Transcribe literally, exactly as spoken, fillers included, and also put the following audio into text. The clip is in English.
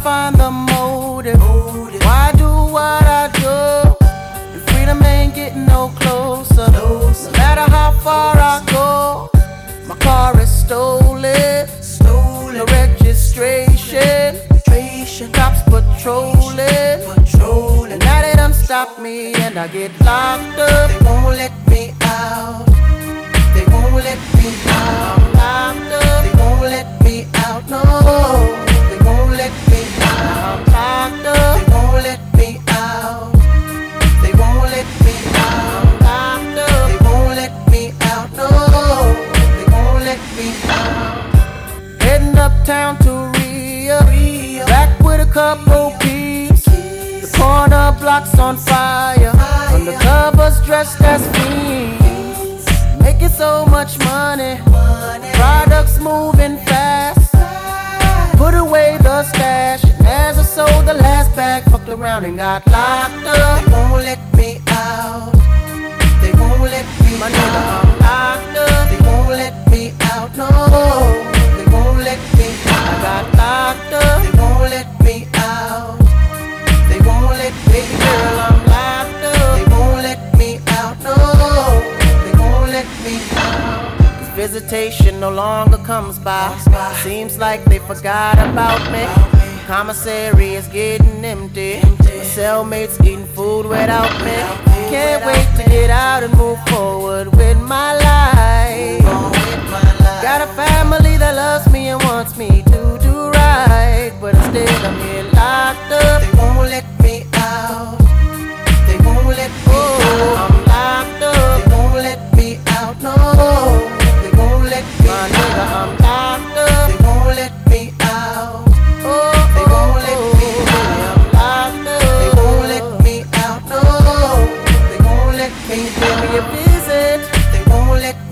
find the motive. Why do what I do? And freedom ain't getting no closer. No matter how far I go, my car is stolen. No registration. Cops patrolling. And now they done stop me and I get locked up. They won't let me out. They won't let me out. I'm locked up. They won't let me out. No, they won't let me out. I'm locked up. They won't let me out. They won't let me out. I'm locked up. They won't let me out. No, they won't let me out. Heading uptown to Rio, back with a couple peeps. The corner block's on fire. Undercovers dressed as fiends, making so much money. Products moving fast. Put away the stash. And as I sold the last bag, fucked around and got locked up. They won't let me out. They won't let me My nigga, out. I'm locked up. They won't let me out. No, they won't let me I out. got locked up. They won't let me out. They won't let me Baby girl, out. I'm locked They up. won't let me out. No, they won't let me out. Visitation no longer comes by. Seems like they forgot about me. Commissary is getting empty. My cellmates eating food without me. Can't wait to get out and move forward with my life. Got a family that loves me and wants me to do right, but instead I'm here locked up. They won't let me out. They won't let me Oh, out. I'm locked up. They won't let me out. No, they won't let me My nigga, I'm out. locked up. They won't let me out. Oh, They won't let me oh, out. I'm locked up. They won't let me out. No, they won't let me Can you pay me a out. visit? They won't let